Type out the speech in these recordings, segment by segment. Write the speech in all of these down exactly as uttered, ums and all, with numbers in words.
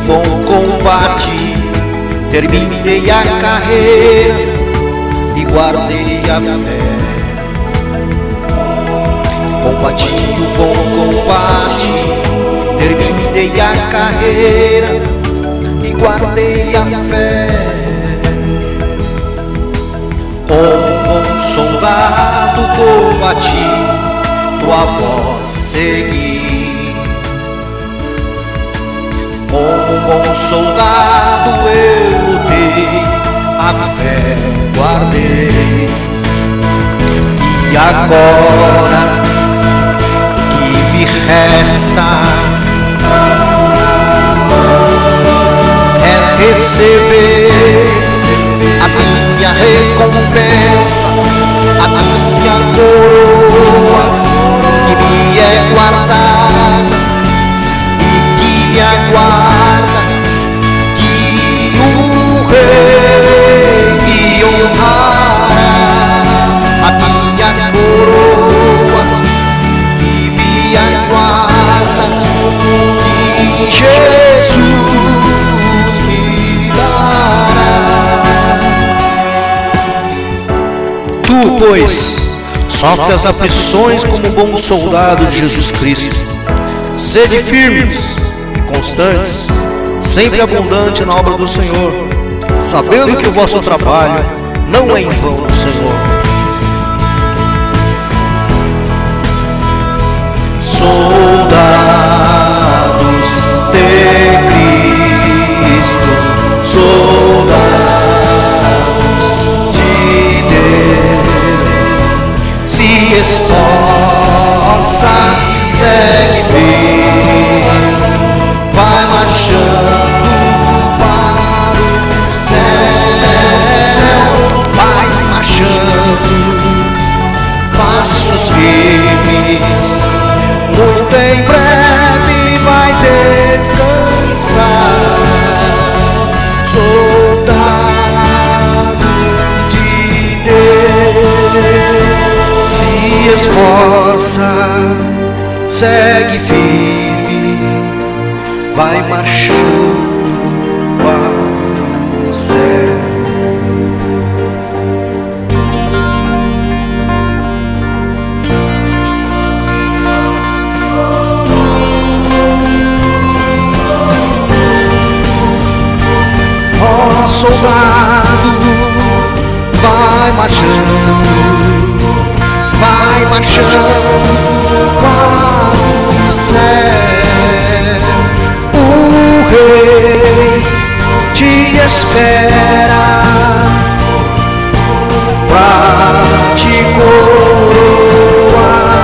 bom combate, terminei a carreira e guardei a fé. Combati o bom combate, terminei a carreira e guardei a fé. Como um bom soldado combati, tua voz segui. Como um bom soldado eu lutei, a fé guardei. E agora que me resta é receber a minha recompensa, a minha coroa que me é guardada e que me aguarda, que o Rei me honrará. A minha coroa que me aguarda, que Jesus me dará. Tu, pois, sofre as aflições como um bom soldado de Jesus Cristo. Sede firmes e constantes, sempre abundante na obra do Senhor, sabendo que o vosso trabalho não é em vão no Senhor. Soldados de Cristo, soldados de Deus, se esforça, segue firme, vai marchando para o céu, vai marchando, passos firmes, muito em breve vai descansar. Soldado de Deus, se esforça, segue firme, vai marchando para o céu. Ó soldado, vai marchando, vai marchando para o céu. O Rei te espera pra te coroar.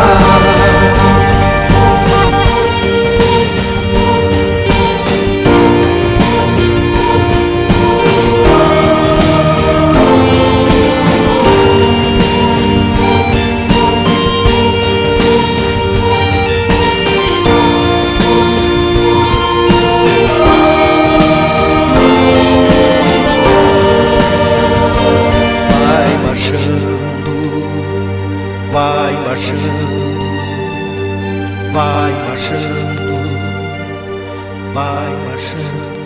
Vai marchando, vai marchando, vai marchando.